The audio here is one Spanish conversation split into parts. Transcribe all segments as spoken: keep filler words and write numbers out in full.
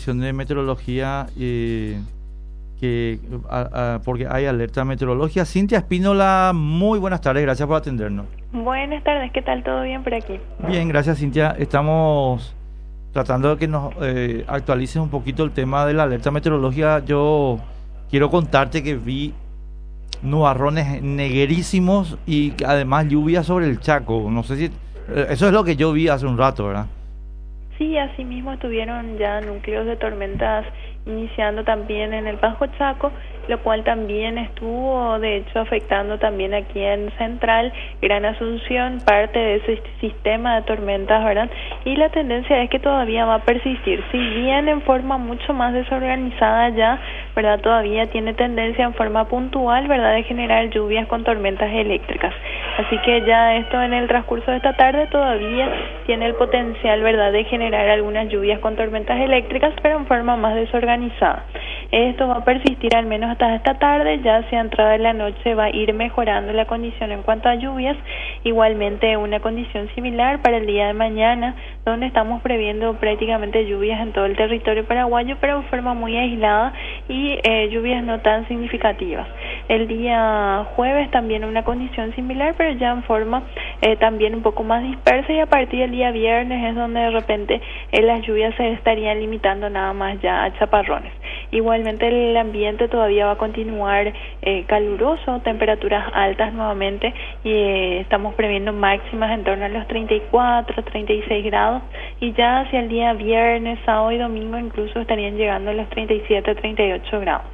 Dirección de Meteorología, eh, que a, a, porque hay alerta meteorológica. Cintia Espínola, muy buenas tardes, gracias por atendernos. Buenas tardes, ¿qué tal? ¿Todo bien por aquí? Bien, gracias, Cintia. Estamos tratando de que nos eh, actualices un poquito el tema de la alerta meteorológica. Yo quiero contarte que vi nubarrones negrísimos y además lluvia sobre el Chaco. No sé si... eh, eso es lo que yo vi hace un rato, ¿verdad? Sí, así mismo estuvieron ya núcleos de tormentas iniciando también en el Bajo Chaco, lo cual también estuvo de hecho afectando también aquí en Central, Gran Asunción, parte de ese sistema de tormentas, ¿verdad? Y la tendencia es que todavía va a persistir, si bien en forma mucho más desorganizada ya, ¿verdad? Todavía tiene tendencia en forma puntual, ¿verdad?, de generar lluvias con tormentas eléctricas. Así que ya esto en el transcurso de esta tarde todavía tiene el potencial, ¿verdad?, de generar algunas lluvias con tormentas eléctricas, pero en forma más desorganizada. Esto va a persistir al menos hasta esta tarde, ya hacia entrada de la noche va a ir mejorando la condición en cuanto a lluvias, igualmente una condición similar para el día de mañana, donde estamos previendo prácticamente lluvias en todo el territorio paraguayo, pero en forma muy aislada y eh, lluvias no tan significativas. El día jueves también una condición similar, pero ya en forma eh, también un poco más dispersa, y a partir del día viernes es donde de repente eh, las lluvias se estarían limitando nada más ya a chaparrones. Igualmente el ambiente todavía va a continuar eh, caluroso, temperaturas altas nuevamente, y eh, estamos previendo máximas en torno a los treinta y cuatro, treinta y seis grados, y ya hacia el día viernes, sábado y domingo incluso estarían llegando a los treinta y siete, treinta y ocho grados.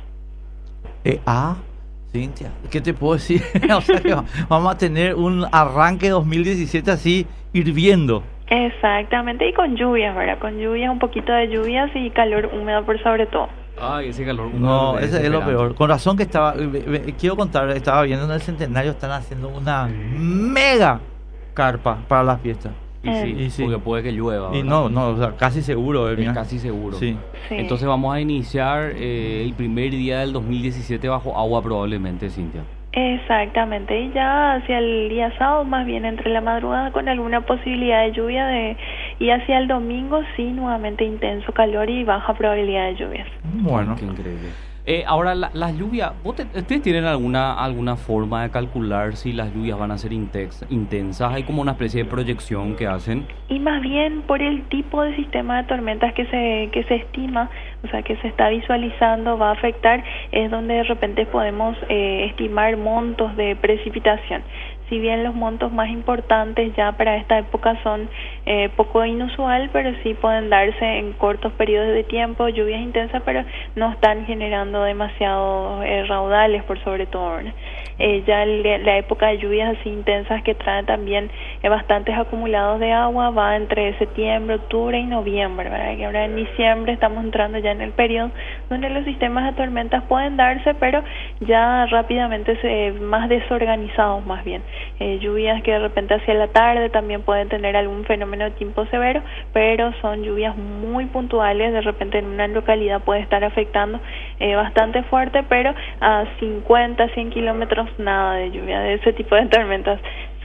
Eh, ah, Cintia, ¿qué te puedo decir? O sea que vamos a tener un arranque dos mil diecisiete así hirviendo. Exactamente, y con lluvias, ¿verdad? Con lluvias, un poquito de lluvias y calor húmedo por sobre todo. Ay, ese calor húmedo. No, ese es lo peor. Con razón que estaba, quiero contar, estaba viendo en el Centenario, están haciendo una mega carpa para las fiestas. Y sí, y sí, porque puede que llueva. Y ¿verdad? no, no, o sea, casi seguro. Es mira. casi seguro. Sí. Sí. Entonces vamos a iniciar eh, el primer día del dos mil diecisiete bajo agua probablemente, Cintia. Exactamente, y ya hacia el día sábado, más bien entre la madrugada, con alguna posibilidad de lluvia, de y hacia el domingo sí, nuevamente intenso calor y baja probabilidad de lluvias. Bueno. Qué increíble. Eh, ahora, la, las lluvias, ¿ustedes tienen alguna alguna forma de calcular si las lluvias van a ser intex, intensas? ¿Hay como una especie de proyección que hacen? Y más bien por el tipo de sistema de tormentas que se que se estima, o sea, que se está visualizando va a afectar, es donde de repente podemos eh, estimar montos de precipitación. Si bien los montos más importantes ya para esta época son eh, poco inusual, pero sí pueden darse en cortos periodos de tiempo, lluvias intensas, pero no están generando demasiados eh, raudales por sobre todo, ¿verdad? Eh, ya el, la época de lluvias así intensas que traen también eh, bastantes acumulados de agua va entre septiembre, octubre y noviembre, ¿verdad? Que ahora en diciembre estamos entrando ya en el periodo donde los sistemas de tormentas pueden darse, pero ya rápidamente se, más desorganizados más bien. Eh, lluvias que de repente hacia la tarde también pueden tener algún fenómeno de tiempo severo, pero son lluvias muy puntuales, de repente en una localidad puede estar afectando eh, bastante fuerte, pero a cincuenta, cien kilómetros nada de lluvia. De ese tipo de tormentas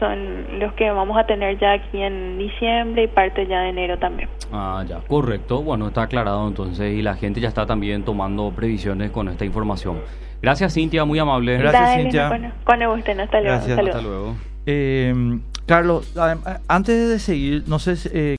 son los que vamos a tener ya aquí en diciembre y parte ya de enero también. Ah, ya, correcto. Bueno, está aclarado entonces y la gente ya está también tomando previsiones con esta información. Gracias, Cintia, muy amable. Gracias, Dale, Cintia. Bueno, con gusto, hasta luego. Gracias. Hasta luego. Hasta luego. Eh, Carlos, antes de seguir, no sé si... Eh,